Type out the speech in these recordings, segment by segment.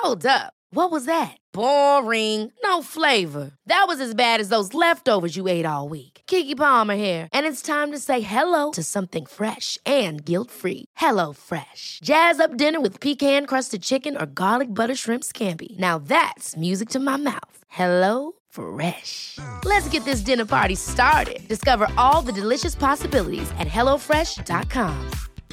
Hold up. What was that? Boring. No flavor. That was as bad as those leftovers you ate all week. Keke Palmer here, and it's time to say hello to something fresh and guilt-free. Hello Fresh. Jazz up dinner with pecan-crusted chicken or garlic butter shrimp scampi. Now that's music to my mouth. Hello Fresh. Let's get this dinner party started. Discover all the delicious possibilities at hellofresh.com.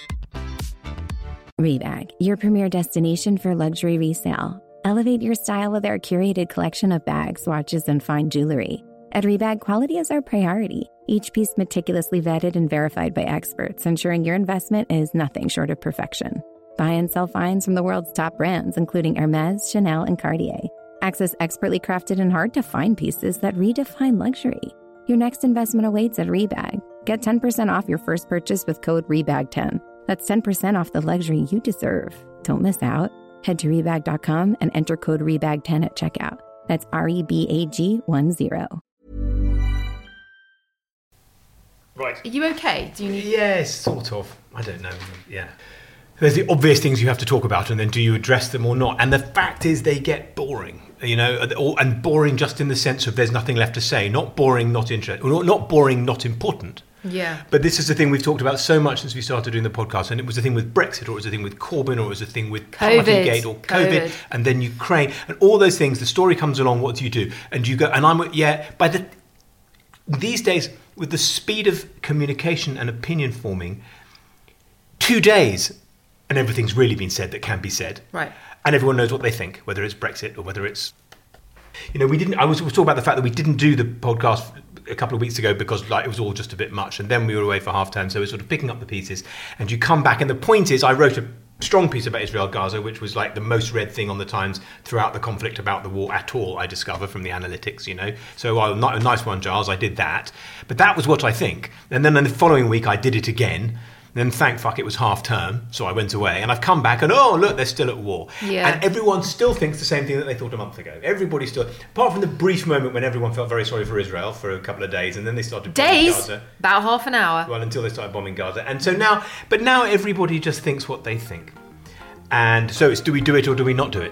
Rebag, your premier destination for luxury resale. Elevate your style with our curated collection of bags, watches, and fine jewelry. At Rebag, quality is our priority. Each piece meticulously vetted and verified by experts, ensuring your investment is nothing short of perfection. Buy and sell finds from the world's top brands, including Hermès, Chanel, and Cartier. Access expertly crafted and hard-to-find pieces that redefine luxury. Your next investment awaits at Rebag. Get 10% off your first purchase with code REBAG10. That's 10% off the luxury you deserve. Don't miss out. Head to Rebag.com and enter code REBAG10 at checkout. That's REBAG10. Right. Are you okay? Do you need... Yes, sort of. I don't know. Yeah. There's the obvious things you have to talk about, and then do you address them or not? And the fact is they get boring, you know, and boring just in the sense of there's nothing left to say. Not boring, not interesting. Not boring, not important. Yeah. But this is the thing we've talked about so much since we started doing the podcast, and it was the thing with Brexit, or it was the thing with Corbyn, or it was the thing with Partygate, or COVID, and then Ukraine, and all those things. The story comes along. What do you do? And you go, and these days, with the speed of communication and opinion forming, 2 days, and everything's really been said that can be said, right? And everyone knows what they think, whether it's Brexit or whether it's, you know, I was talking about the fact that we didn't do the podcast a couple of weeks ago because it was all just a bit much, and then we were away for half term, so we're sort of picking up the pieces, and you come back, and the point is, I wrote a strong piece about Israel Gaza, which was like the most read thing on the Times throughout the conflict about the war at all, I discover from the analytics, you know. So not a nice one, Giles, I did that, but that was what I think. And then in the following week I did it again. Then thank fuck it was half term, so I went away, and I've come back, and oh look, they're still at war. Yeah. And everyone still thinks the same thing that they thought a month ago. Everybody still, apart from the brief moment when everyone felt very sorry for Israel for a couple of days, and then they started bombing Gaza. About half an hour. Well, until they started bombing Gaza, and so now everybody just thinks what they think, and so it's do we do it or do we not do it?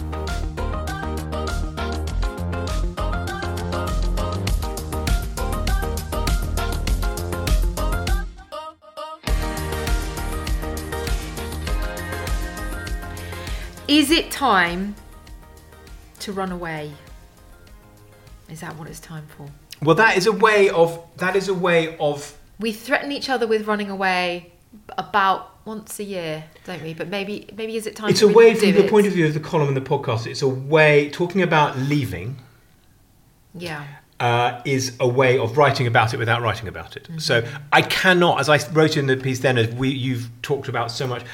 Is it time to run away? Is that what it's time for? Well, that is a way of. We threaten each other with running away about once a year, don't we? But maybe is it time? It's a way from the point of view of the column and the podcast. It's a way talking about leaving. Yeah. Is a way of writing about it without writing about it. Mm-hmm. So I cannot, as I wrote in the piece then, as you've talked about so much,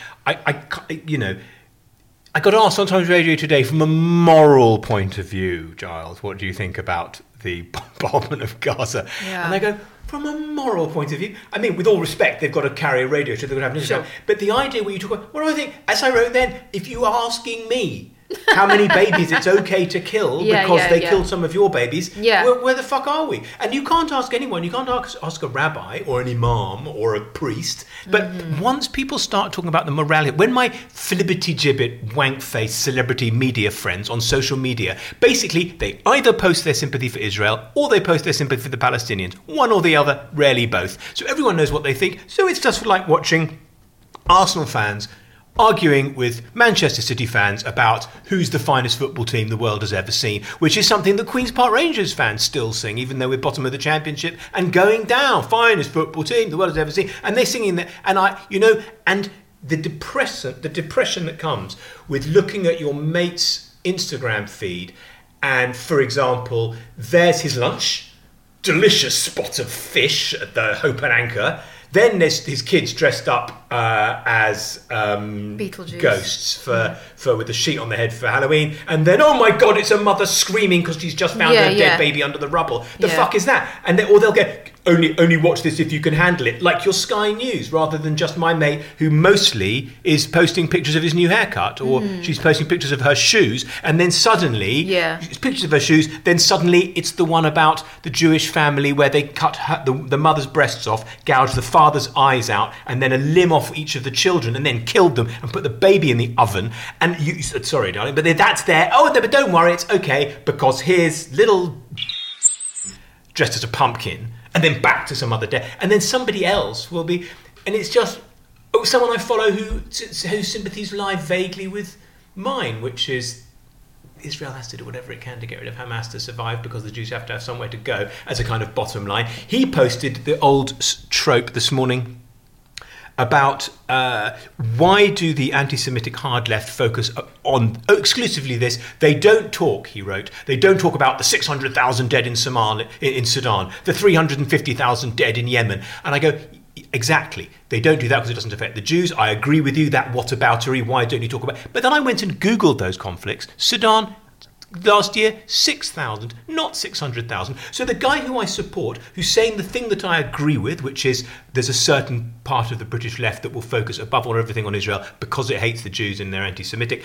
I got asked on Times Radio today from a moral point of view, Giles, what do you think about the bombardment of Gaza? Yeah. And I go, from a moral point of view, I mean, with all respect, they've got to carry a radio, so they're going to have news. Sure. But the idea where you talk about, what do I think? As I wrote then, if you are asking me how many babies it's okay to kill because they killed some of your babies, where the fuck are we? And you can't ask anyone, you can't ask a rabbi or an imam or a priest, but once people start talking about the morality, when my flibbity-gibbet, wank-faced celebrity media friends on social media, basically they either post their sympathy for Israel or they post their sympathy for the Palestinians, one or the other, rarely both. So everyone knows what they think, so it's just like watching Arsenal fans arguing with Manchester City fans about who's the finest football team the world has ever seen, which is something that Queen's Park Rangers fans still sing, even though we're bottom of the championship and going down. Finest football team the world has ever seen, and they're singing that. And the depression that comes with looking at your mate's Instagram feed, and for example, there's his lunch, delicious spot of fish at the Hope and Anchor. Then there's his kids dressed up as Beetlejuice. Ghosts for with a sheet on their head for Halloween, and then oh my god, it's a mother screaming because she's just found her dead baby under the rubble. The fuck is that? And they'll get only watch this if you can handle it, like your Sky News, rather than just my mate who mostly is posting pictures of his new haircut, or she's posting pictures of her shoes, and then suddenly it's pictures of her shoes, then suddenly it's the one about the Jewish family where they cut the mother's breasts off, gouged the father's eyes out, and then a limb off each of the children, and then killed them and put the baby in the oven. And you, sorry darling, but that's there. Oh, but don't worry, it's okay, because here's little dressed as a pumpkin, and then back to some other day, and then somebody else will be, and it's just someone I follow whose sympathies lie vaguely with mine, which is Israel has to do whatever it can to get rid of Hamas to survive, because the Jews have to have somewhere to go as a kind of bottom line. He posted the old trope this morning about why do the anti-Semitic hard left focus on exclusively this? They don't talk, he wrote, they don't talk about the 600,000 dead in Sudan, the 350,000 dead in Yemen. And I go, exactly, they don't do that because it doesn't affect the Jews. I agree with you, that whataboutery, why don't you talk about it? But then I went and Googled those conflicts. Sudan, last year, 6,000, not 600,000. So the guy who I support, who's saying the thing that I agree with, which is there's a certain part of the British left that will focus above all everything on Israel because it hates the Jews and they're anti-Semitic,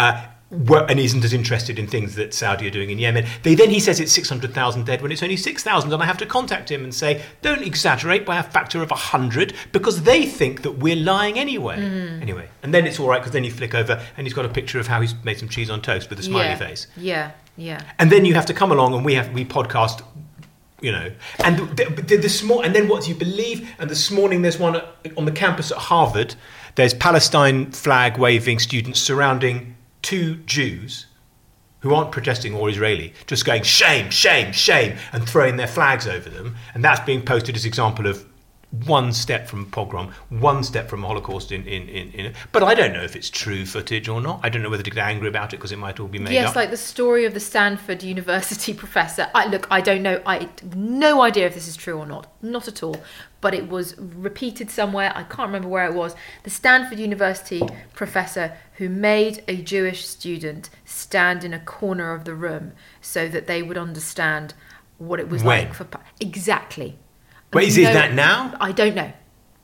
and isn't as interested in things that Saudi are doing in Yemen. He says it's 600,000 dead when it's only 6,000, and I have to contact him and say, don't exaggerate by a factor of 100, because they think that we're lying anyway. Anyway, and then it's all right, because then you flick over and he's got a picture of how he's made some cheese on toast with a smiley face. Yeah. And then you have to come along and we podcast, you know, and and then what do you believe? And this morning there's one on the campus at Harvard. There's Palestine flag waving students surrounding 2 Jews who aren't protesting or Israeli, just going shame, shame, shame, and throwing their flags over them. And that's being posted as example of one step from pogrom, one step from Holocaust in but I don't know if it's true footage or not. I don't know whether to get angry about it because it might all be made up. Yes, like the story of the Stanford University professor. I don't know. I have no idea if this is true or not. Not at all. But it was repeated somewhere. I can't remember where it was. The Stanford University professor who made a Jewish student stand in a corner of the room so that they would understand what it was like for... Exactly. Wait, is that now? I don't know.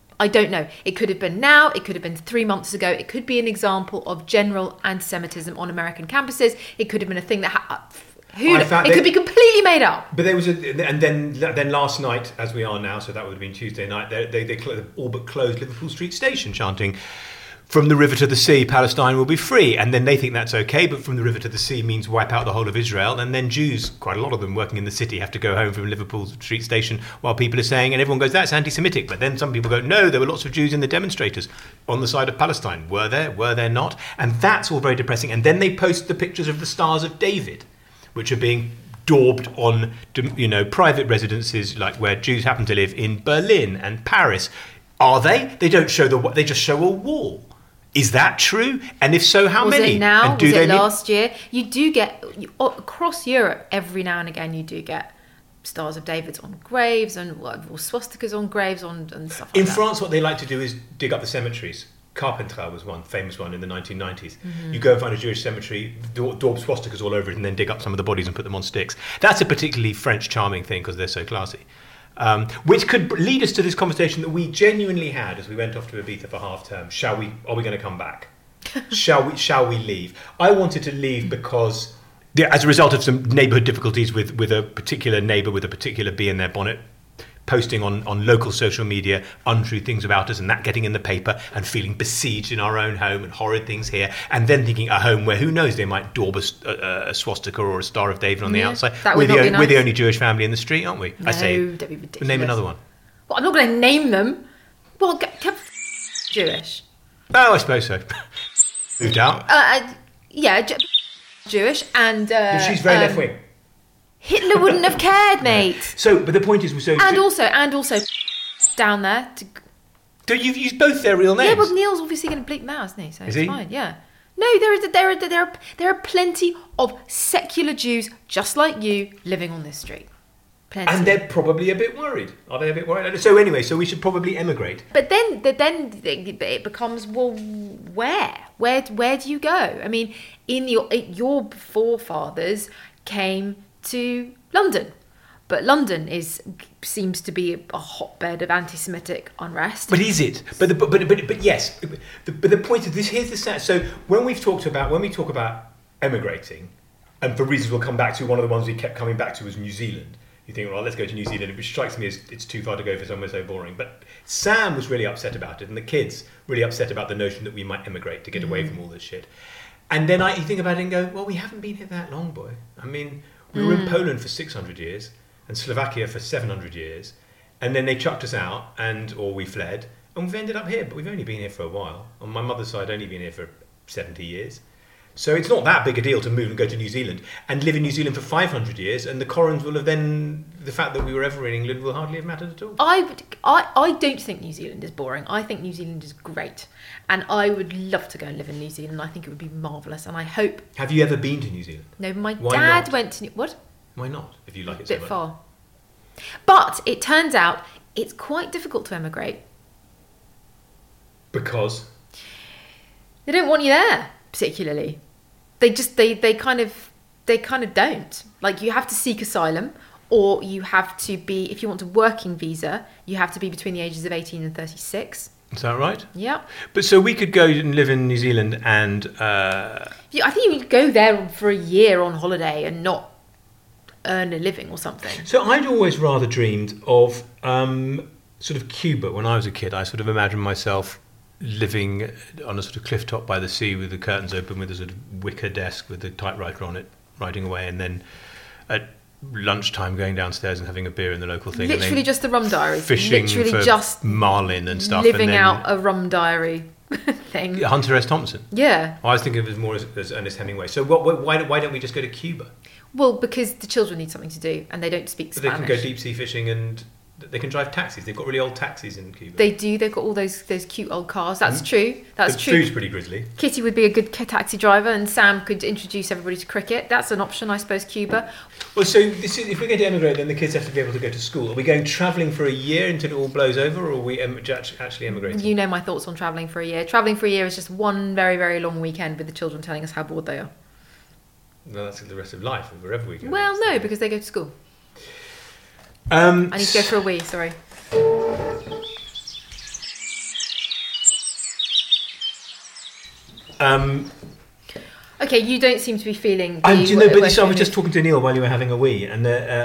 It could have been now. It could have been 3 months ago. It could be an example of general anti-Semitism on American campuses. It could have been a thing that... It could be completely made up. But there was and then last night, as we are now, so that would have been Tuesday night, they all but closed Liverpool Street Station, chanting, "From the river to the sea, Palestine will be free." And then they think that's okay, but from the river to the sea means wipe out the whole of Israel. And then Jews, quite a lot of them working in the city, have to go home from Liverpool Street Station while people are saying, and everyone goes, that's anti-Semitic. But then some people go, no, there were lots of Jews in the demonstrators on the side of Palestine. Were there? Were there not? And that's all very depressing. And then they post the pictures of the Stars of David, which are being daubed on, you know, private residences like where Jews happen to live in Berlin and Paris. Are they? They don't show they just show a wall. Is that true? And if so, how many? Was it now? Was it last year? You do get, across Europe, every now and again, you do get Stars of David's on graves and swastikas on graves and stuff like that. In France, what they like to do is dig up the cemeteries. Carpentras was one famous one in the 1990s. You go and find a Jewish cemetery, daub swastikas all over it, and then dig up some of the bodies and put them on sticks. That's a particularly French charming thing because they're so classy. Which could lead us to this conversation that we genuinely had as we went off to Ibiza for half term. Are we going to come back? Shall we leave? I wanted to leave because, as a result of some neighbourhood difficulties with a particular neighbour with a particular bee in their bonnet, posting on local social media untrue things about us and that getting in the paper and feeling besieged in our own home and horrid things here, and then thinking a home where who knows they might daub a swastika or a Star of David on the outside. We're the only Jewish family in the street, aren't we? No, I say, don't be ridiculous. Name another one. Well, I'm not going to name them. Well, Jewish. Oh, I suppose so. Moved out. Jewish and... she's very left wing. Hitler wouldn't have cared, mate. But the point is, and also down there. You've used both their real names. Yeah, but Neil's obviously going to bleep them out, isn't he? So is it's fine. Yeah. No, there are plenty of secular Jews just like you living on this street. Plenty. And they're probably a bit worried. Are they a bit worried? So anyway, we should probably emigrate. But then it becomes, well, where do you go? I mean, your forefathers came to London, But London seems to be a hotbed of anti-Semitic unrest. But is it? But yes. But the point of this, here's the stat. So when we talk about emigrating, and for reasons we'll come back to, one of the ones we kept coming back to was New Zealand. You think, well, let's go to New Zealand, which strikes me as it's too far to go for somewhere so boring. But Sam was really upset about it, and the kids really upset about the notion that we might emigrate to get away from all this shit. And then you think about it and go, well, we haven't been here that long, boy. I mean, we were in Poland for 600 years and Slovakia for 700 years, and then they chucked us out, or we fled, and we've ended up here. But we've only been here for a while. On my mother's side, only been here for 70 years. So it's not that big a deal to move and go to New Zealand and live in New Zealand for 500 years, and the Corrins will have then, the fact that we were ever in England will hardly have mattered at all. I don't think New Zealand is boring. I think New Zealand is great. And I would love to go and live in New Zealand. I think it would be marvellous. And I hope... Have you ever been to New Zealand? No, my dad went to... What? Why not, if you like it so much? A bit far. But it turns out it's quite difficult to emigrate. Because? They don't want you there, particularly. They kind of don't. Like, you have to seek asylum, or you have to be, if you want a working visa, you have to be between the ages of 18 and 36. Is that right? Yeah. But so we could go and live in New Zealand and... I think you could go there for a year on holiday and not earn a living or something. So I'd always rather dreamed of sort of Cuba. When I was a kid, I sort of imagined myself living on a sort of cliff top by the sea with the curtains open, with a sort of wicker desk with a typewriter on it, writing away, and then at lunchtime going downstairs and having a beer in the local thing. Literally just the rum diary. Fishing for just marlin and stuff. Living out a rum diary thing. Hunter S. Thompson. Yeah. I was thinking of it more as Ernest Hemingway. So why don't we just go to Cuba? Well, because the children need something to do and they don't speak Spanish. They can go deep sea fishing and they can drive taxis. They've got really old taxis in Cuba. They do. They've got all those cute old cars. That's true. That's true. The food's pretty grisly. Kitty would be a good taxi driver, and Sam could introduce everybody to cricket. That's an option, I suppose. Cuba. Well, so if we're going to emigrate, then the kids have to be able to go to school. Are we going travelling for a year until it all blows over, or are we actually emigrating? You know my thoughts on travelling for a year. Travelling for a year is just one very, very long weekend with the children telling us how bored they are. No, that's the rest of life, wherever we go. Well, no, because they go to school. I need to go for a wee, sorry. Okay, you don't seem to be feeling... I was just talking to Neil while you were having a wee, and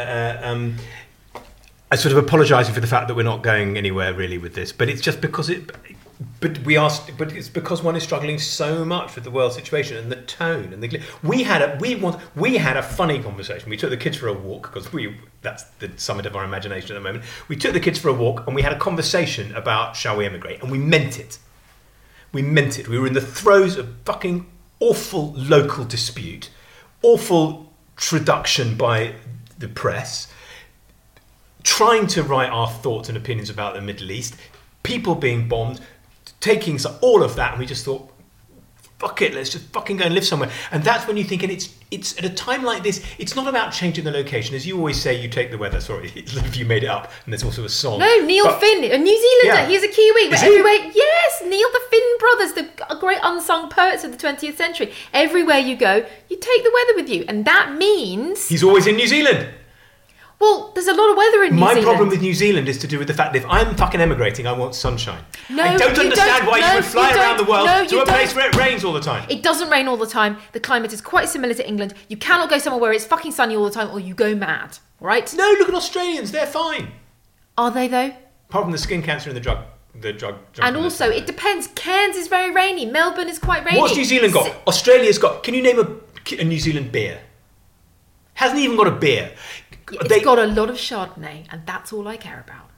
I sort of apologising for the fact that we're not going anywhere really with this, but it's just because But it's because one is struggling so much with the world situation and the tone and the. We had a funny conversation. We took the kids for a walk because that's the summit of our imagination at the moment. We took the kids for a walk and we had a conversation about shall we emigrate, and we meant it. We meant it. We were in the throes of fucking awful local dispute, awful traduction by the press, trying to write our thoughts and opinions about the Middle East, people being bombed. Taking all of that, and we just thought, fuck it, let's just fucking go and live somewhere. And that's when you think, and it's at a time like this, it's not about changing the location. As you always say, you take the weather. Sorry, if you made it up, and there's also a song. No, Neil Finn, a New Zealander. Yeah. He's a Kiwi. But everywhere, yes, Neil the Finn brothers, the great unsung poets of the 20th century. Everywhere you go, you take the weather with you, and that means he's always in New Zealand. Well, there's a lot of weather in New Zealand. My problem with New Zealand is to do with the fact that if I'm fucking emigrating, I want sunshine. No, I don't understand why you would fly around the world to a place where it rains all the time. It doesn't rain all the time. The climate is quite similar to England. You cannot go somewhere where it's fucking sunny all the time or you go mad, right? No, look at Australians. They're fine. Are they, though? Apart from the skin cancer and the drug. And also, it depends. Cairns is very rainy. Melbourne is quite rainy. What's New Zealand got? Australia's got... Can you name a New Zealand beer? Hasn't even got a beer. It's got a lot of Chardonnay, and that's all I care about.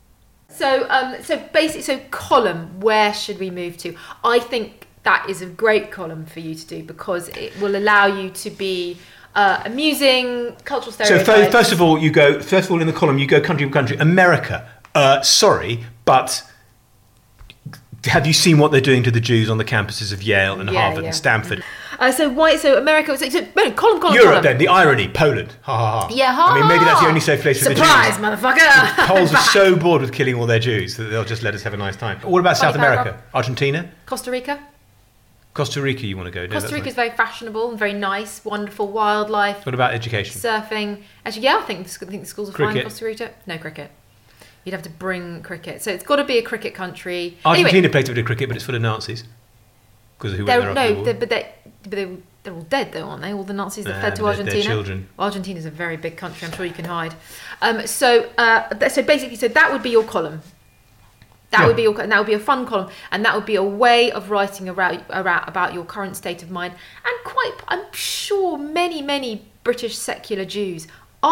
So column, where should we move to? I think that is a great column for you to do because it will allow you to be amusing, cultural stereotypes. So first of all, in the column, you go country. America. Sorry, but have you seen what they're doing to the Jews on the campuses of Yale and Harvard and Stanford? So America, column. Europe then, the irony, Poland. Ha ha ha. Yeah, ha. I mean, maybe that's the only safe place for the Jews. Surprise, motherfucker. The Poles are so bored with killing all their Jews that they'll just let us have a nice time. What about South America? Argentina? Costa Rica? Costa Rica, you want to go? Costa Rica is very fashionable and very nice, wonderful wildlife. What about education? Surfing. Actually, yeah, I think the schools are fine in Cricket. Costa Rica. No cricket. You'd have to bring cricket. So it's got to be a cricket country. Argentina plays a bit of cricket, but it's full of Nazis. Because of who went there after the war. They're all dead, though, aren't they? All the Nazis that fled to Argentina. Their children. Well, Argentina's a very big country. I'm sure you can hide. So basically, that would be your column. That would be a fun column, and that would be a way of writing about your current state of mind. And I'm sure many British secular Jews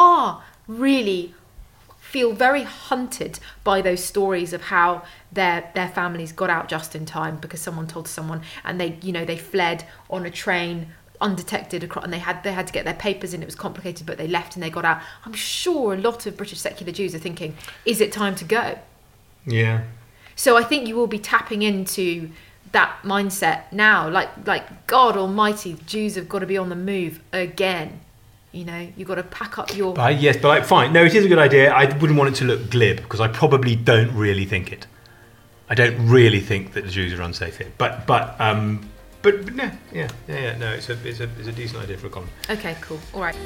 feel very hunted by those stories of how their families got out just in time because someone told someone, and they fled on a train undetected and they had to get their papers in. It was complicated, but they left and they got out. I'm sure a lot of British secular Jews are thinking, is it time to go? Yeah. So I think you will be tapping into that mindset now. Like God Almighty, Jews have got to be on the move again. You've got to pack up your... fine. No, it is a good idea. I wouldn't want it to look glib because I probably don't really think it. I don't really think that the Jews are unsafe here. But no, no, it's a decent idea for a column. Okay, cool. All right.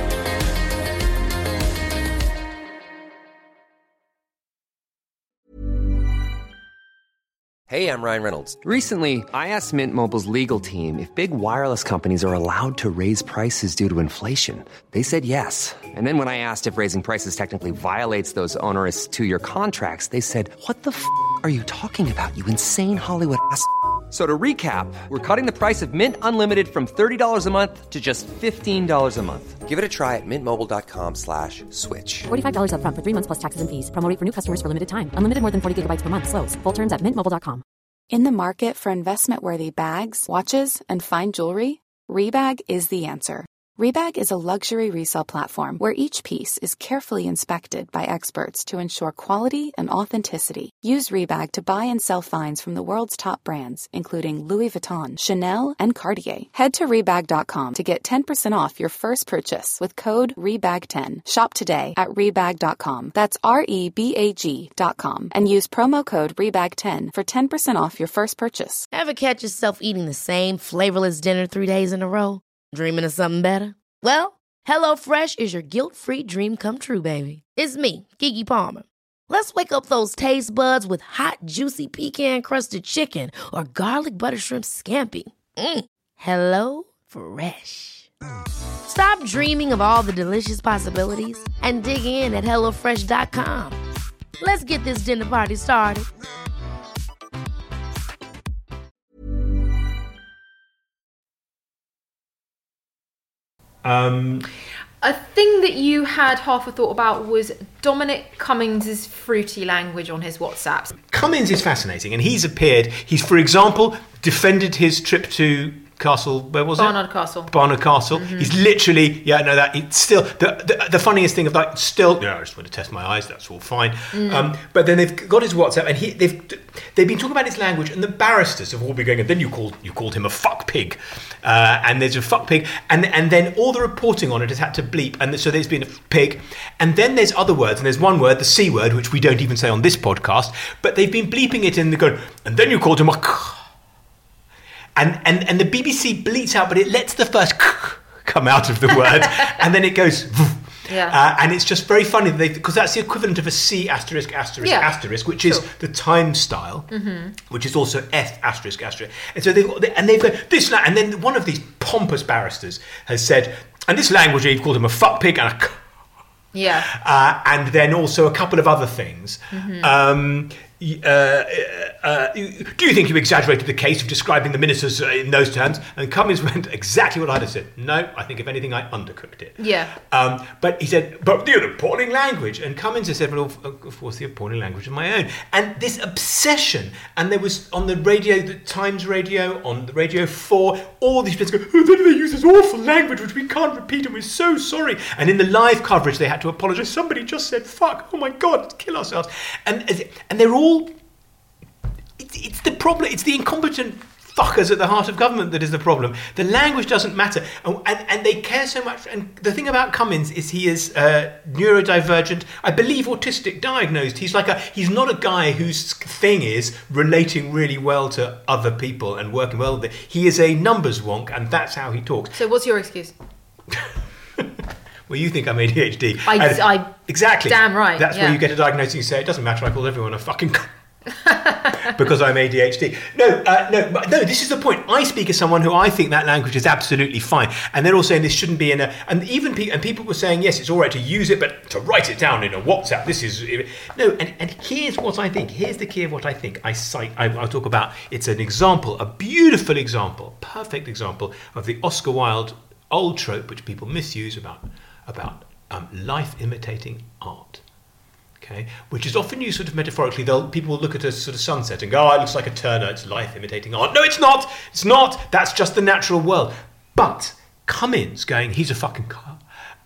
Hey, I'm Ryan Reynolds. Recently, I asked Mint Mobile's legal team if big wireless companies are allowed to raise prices due to inflation. They said yes. And then when I asked if raising prices technically violates those onerous 2-year contracts, they said, "What the f*** are you talking about, you insane Hollywood ass?" So to recap, we're cutting the price of Mint Unlimited from $30 a month to just $15 a month. Give it a try at mintmobile.com/switch. $45 up front for 3 months plus taxes and fees. Promo rate for new customers for limited time. Unlimited more than 40 gigabytes per month. Slows full terms at mintmobile.com. In the market for investment-worthy bags, watches, and fine jewelry, Rebag is the answer. Rebag is a luxury resale platform where each piece is carefully inspected by experts to ensure quality and authenticity. Use Rebag to buy and sell finds from the world's top brands, including Louis Vuitton, Chanel, and Cartier. Head to Rebag.com to get 10% off your first purchase with code REBAG10. Shop today at Rebag.com. That's REBAG.com. And use promo code REBAG10 for 10% off your first purchase. Ever catch yourself eating the same flavorless dinner 3 days in a row? Dreaming of something better? Well, HelloFresh is your guilt-free dream come true, baby. It's me, Keke Palmer. Let's wake up those taste buds with hot, juicy pecan-crusted chicken or garlic butter shrimp scampi. HelloFresh. Stop dreaming of all the delicious possibilities and dig in at HelloFresh.com. Let's get this dinner party started. A thing that you had half a thought about was Dominic Cummings' fruity language on his WhatsApps. Cummings is fascinating, and he's, for example, defended his trip to Castle, where was Barnard Castle. Barnard Castle. Mm-hmm. He's literally, it's still, the funniest thing of I just want to test my eyes, that's all fine. But then they've got his WhatsApp, and they've been talking about his language, and the barristers have all been going, and then you called him a fuck pig, and there's a fuck pig, and then all the reporting on it has had to bleep, and so there's been a pig, and then there's other words, and there's one word, the C word, which we don't even say on this podcast, but they've been bleeping it, and they're going, and then you called him a And the BBC bleats out, but it lets the first come out of the word, and then it goes. Yeah. And it's just very funny because that's the equivalent of a C asterisk asterisk asterisk, which is the time style, which is also F asterisk asterisk. And so they've got this, and then one of these pompous barristers has said, and this language, you've called him a fuck pig and a. And then also a couple of other things. Do you think you exaggerated the case of describing the ministers in those terms? And Cummings went exactly what I'd have said. No, I think if anything, I undercooked it. Yeah. But he said, but the appalling language. And Cummings has said, well, of course, the appalling language of my own. And this obsession. And there was on the radio, the Times radio, on the Radio 4, all these people go, oh, then they use this awful language, which we can't repeat, and we're so sorry. And in the live coverage, they had to apologise. Somebody just said, fuck, oh my God, let's kill ourselves. And they're all... It's the problem. It's the incompetent fuckers at the heart of government that is the problem. The language doesn't matter. And they care so much. And the thing about Cummings is he is neurodivergent, I believe autistic diagnosed. He's not a guy whose thing is relating really well to other people and working well with it. He is a numbers wonk, and that's how he talks. So what's your excuse? Well, you think I'm ADHD. Exactly. Damn right. That's where you get a diagnosis and you say, it doesn't matter, I call everyone a fucking... because I'm ADHD. No, this is the point. I speak as someone who I think that language is absolutely fine. And they're all saying this shouldn't be in a... And even people were saying, yes, it's all right to use it, but to write it down in a WhatsApp, this is... No, and here's what I think. Here's the key of what I think. I'll talk about... It's an example, a beautiful example, perfect example of the Oscar Wilde old trope, which people misuse about life imitating art. Okay, which is often used sort of metaphorically. People will look at a sort of sunset and go, "Oh, it looks like a Turner. It's life imitating art." No, it's not. It's not. That's just the natural world. But Cummings going, he's a fucking car,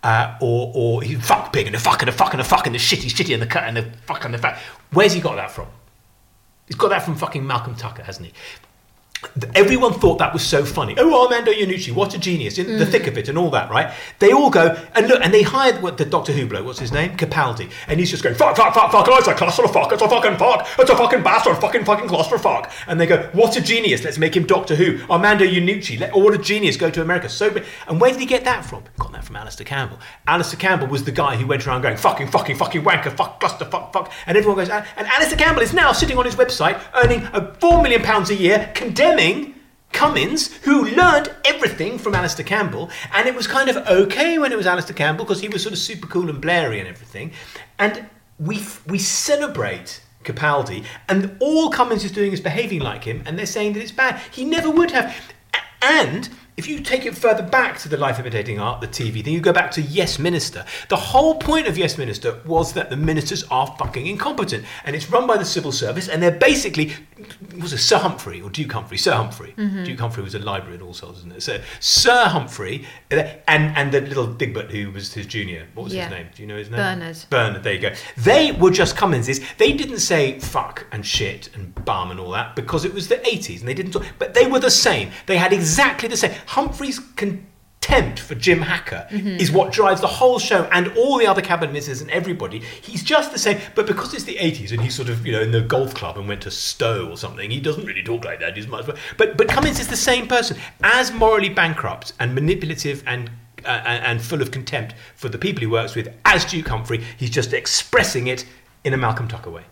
or he's a fuck pig and a fuck and a fuck and a fuck and the shitty and the cut and the fuck and the fat. Where's he got that from? He's got that from fucking Malcolm Tucker, hasn't he? Everyone thought that was so funny. Oh, Armando Iannucci, what a genius, in the thick of it and all that, right? They all go, and look, and they hired the Doctor Who bloke, what's his name? Capaldi. And he's just going, fuck, oh, it's a clusterfuck, it's a fucking fuck, it's a fucking bastard, fucking clusterfuck. And they go, what a genius, let's make him Doctor Who. Armando Iannucci, what a genius, go to America. And where did he get that from? Got that from Alistair Campbell. Alistair Campbell was the guy who went around going, fucking wanker, fuck, cluster, fuck. And everyone goes, and Alistair Campbell is now sitting on his website, earning £4 million a year, condemning Cummings, who learned everything from Alistair Campbell, and it was kind of okay when it was Alistair Campbell because he was sort of super cool and blairy and everything. And we celebrate Capaldi, and all Cummings is doing is behaving like him, and they're saying that it's bad. He never would have. And if you take it further back to the life imitating art, the TV thing, you go back to Yes Minister. The whole point of Yes Minister was that the ministers are fucking incompetent. And it's run by the civil service, and they're basically... Was it Sir Humphrey or Duke Humphrey? Sir Humphrey. Mm-hmm. Duke Humphrey was a library in All Souls, isn't it? So Sir Humphrey and the little Digbert who was his junior. What was his name? Do you know his name? Bernard, there you go. They were just Cumminses. They didn't say fuck and shit and bum and all that because it was the 80s and they didn't talk. But they were the same. They had exactly the same. Humphrey's contempt for Jim Hacker is what drives the whole show and all the other cabinet ministers and everybody. He's just the same, but because it's the 80s and he's sort of, in the golf club and went to Stowe or something, he doesn't really talk like that as much. But Cummings is the same person, as morally bankrupt and manipulative and full of contempt for the people he works with as Duke Humphrey. He's just expressing it in a Malcolm Tucker way.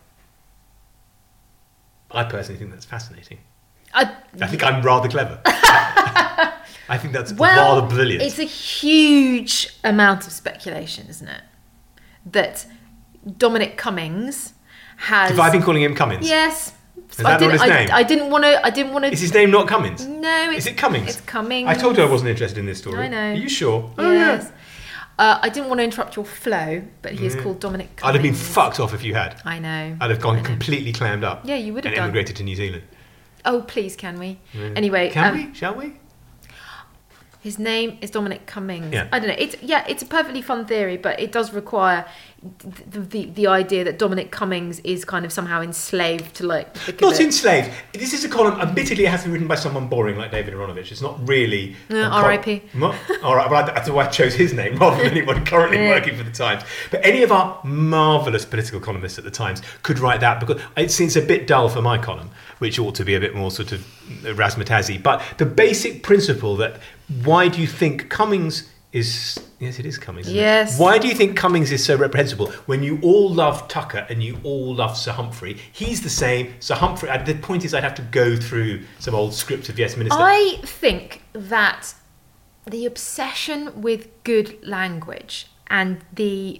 I personally think that's fascinating. I think I'm rather clever. I think that's rather brilliant. It's a huge amount of speculation, isn't it? That Dominic Cummings has... Have I been calling him Cummings? Yes. Is that not his name? I didn't want to... Is his name not Cummings? No. Is it Cummings? It's Cummings. I told you I wasn't interested in this story. I know. Are you sure? Yes. Oh, yeah. I didn't want to interrupt your flow, but he is called Dominic Cummings. I'd have been fucked off if you had. I know. I'd have gone completely clammed up. Yeah, you would have and emigrated to New Zealand. Oh, please, can we? Yeah. Anyway. Can we? Shall we? His name is Dominic Cummings. Yeah. I don't know. It's a perfectly fun theory, but it does require the idea that Dominic Cummings is kind of somehow enslaved to Not enslaved. This is a column. Admittedly, it has to be written by someone boring like David Aronovich. It's not really. R.I.P. All right, but that's why I chose his name rather than anyone currently working for the Times. But any of our marvellous political columnists at the Times could write that because it seems a bit dull for my column, which ought to be a bit more sort of razzmatazzy. But the basic principle that why do you think Cummings is... Yes, it is Cummings. Yes. Why do you think Cummings is so reprehensible when you all love Tucker and you all love Sir Humphrey? He's the same. Sir Humphrey... The point is I'd have to go through some old scripts of Yes Minister. I think that the obsession with good language and the...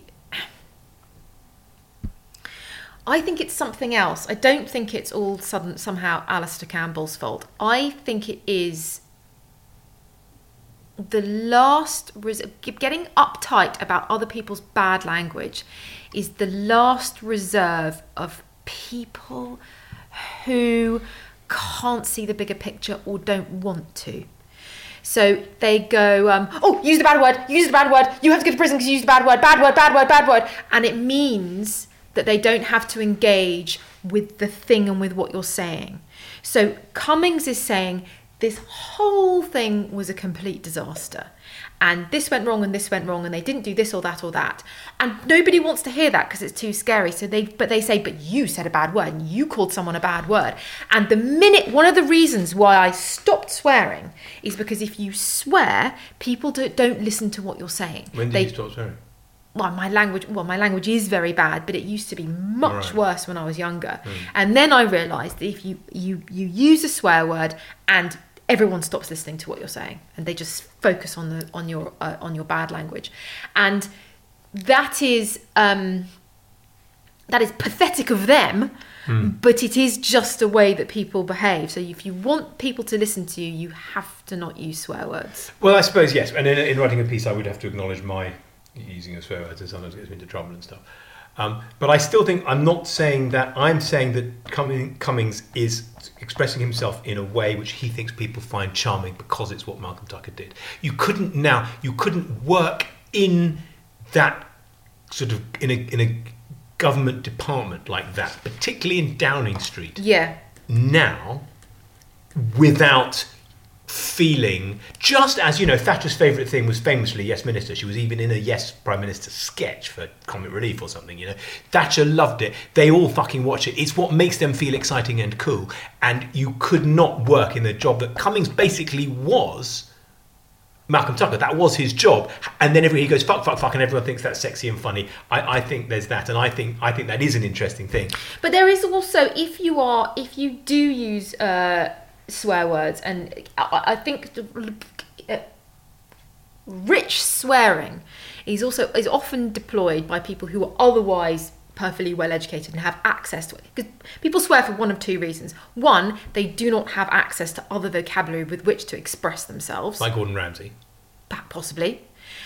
I think it's something else. I don't think it's all somehow Alistair Campbell's fault. I think it is the last... Getting uptight about other people's bad language is the last reserve of people who can't see the bigger picture or don't want to. So they go, you used a bad word, you have to go to prison because you used a bad word. And it means... that they don't have to engage with the thing and with what you're saying. So Cummings is saying this whole thing was a complete disaster. And this went wrong and this went wrong and they didn't do this or that or that. And nobody wants to hear that because it's too scary. So they say, but you said a bad word and you called someone a bad word. And one of the reasons why I stopped swearing is because if you swear, people don't listen to what you're saying. When did you stop swearing? Well, my language is very bad, but it used to be much worse when I was younger. And then I realised that if you use a swear word and everyone stops listening to what you're saying and they just focus on your bad language, and that is pathetic of them, but it is just a way that people behave. So if you want people to listen to you, you have to not use swear words. Well, I suppose yes, and in writing a piece, I would have to acknowledge my using of swear words, and sometimes gets me into trouble and stuff. But I still think I'm saying that Cummings is expressing himself in a way which he thinks people find charming because it's what Malcolm Tucker did. You couldn't work in that sort of in a government department like that, particularly in Downing Street. Yeah. Now, without feeling, just as, Thatcher's favourite thing was famously Yes Minister. She was even in a Yes Prime Minister sketch for Comic Relief or something, Thatcher loved it. They all fucking watch it. It's what makes them feel exciting and cool. And you could not work in the job that Cummings basically was Malcolm Tucker. That was his job. And then he goes, fuck, and everyone thinks that's sexy and funny. I think there's that. And I think that is an interesting thing. But there is also, if you do use swear words, and I think rich swearing is often deployed by people who are otherwise perfectly well educated and have access to it, because people swear for one of two reasons. One, they do not have access to other vocabulary with which to express themselves, like Gordon Ramsay, possibly,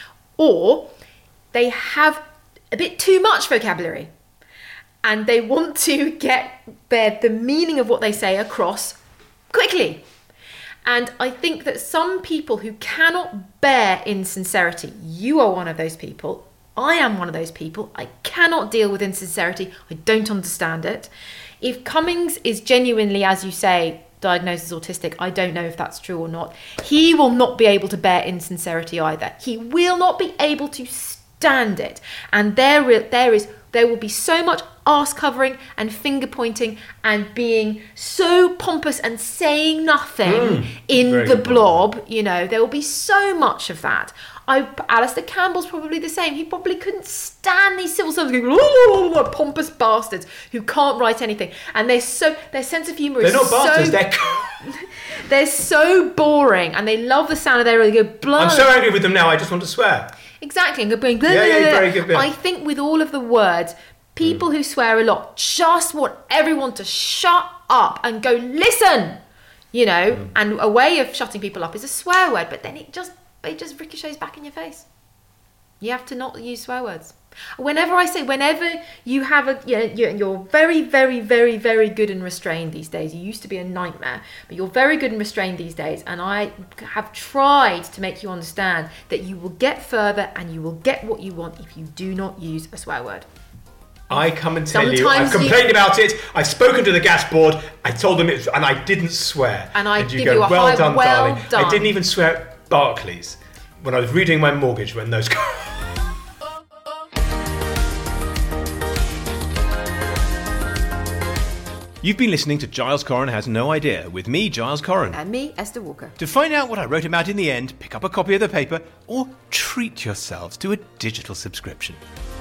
or they have a bit too much vocabulary and they want to get the meaning of what they say across quickly. And I think that some people who cannot bear insincerity, you are one of those people, I am one of those people, I cannot deal with insincerity, I don't understand it. If Cummings is genuinely, as you say, diagnosed as autistic, I don't know if that's true or not, he will not be able to bear insincerity either. He will not be able to stand it. And there will be so much arse covering and finger pointing and being so pompous and saying nothing in the blob. There will be so much of that. Alistair Campbell's probably the same. He probably couldn't stand these civil servants going, pompous bastards who can't write anything. And their sense of humour is so... They're not bastards, they're so boring, and they love the sound of their... They go, blah. I'm so angry with them now, I just want to swear. Exactly. And going, blah, very good bit. I think with all of the words, people who swear a lot just want everyone to shut up and go, listen, and a way of shutting people up is a swear word, but then it just ricochets back in your face. You have to not use swear words. Whenever you have you're very, very, very, very good and restrained these days. You used to be a nightmare, but you're very good and restrained these days. And I have tried to make you understand that you will get further and you will get what you want if you do not use a swear word. I come and tell you, I've complained about it, I've spoken to the gas board, I told them it, and I didn't swear. And I give you a well done, darling. I didn't even swear at Barclays when I was redoing my mortgage when those... You've been listening to Giles Coren Has No Idea with me, Giles Coren. And me, Esther Walker. To find out what I wrote about in the end, pick up a copy of the paper or treat yourselves to a digital subscription.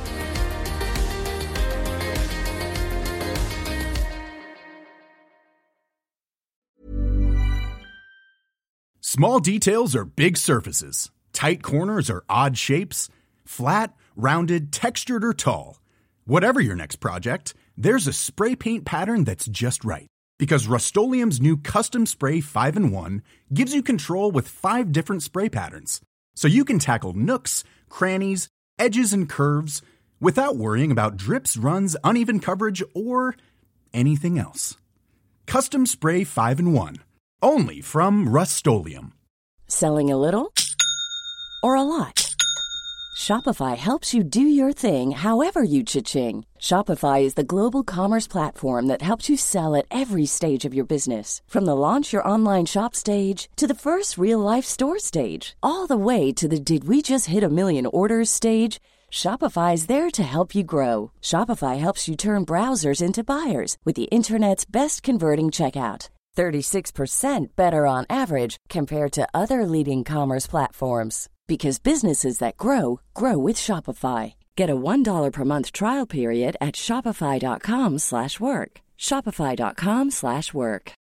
Small details are big surfaces. Tight corners are odd shapes. Flat, rounded, textured, or tall. Whatever your next project, there's a spray paint pattern that's just right. Because Rust-Oleum's new Custom Spray 5-in-1 gives you control with 5 different spray patterns. So you can tackle nooks, crannies, edges, and curves without worrying about drips, runs, uneven coverage, or anything else. Custom Spray 5-in-1. Only from Rust-Oleum. Selling a little or a lot? Shopify helps you do your thing however you cha-ching. Shopify is the global commerce platform that helps you sell at every stage of your business. From the launch your online shop stage to the first real-life store stage, all the way to the did we just hit a million orders stage. Shopify is there to help you grow. Shopify helps you turn browsers into buyers with the internet's best converting checkout. 36% better on average compared to other leading commerce platforms. Because businesses that grow, grow with Shopify. Get a $1 per month trial period at shopify.com/work. Shopify.com/work.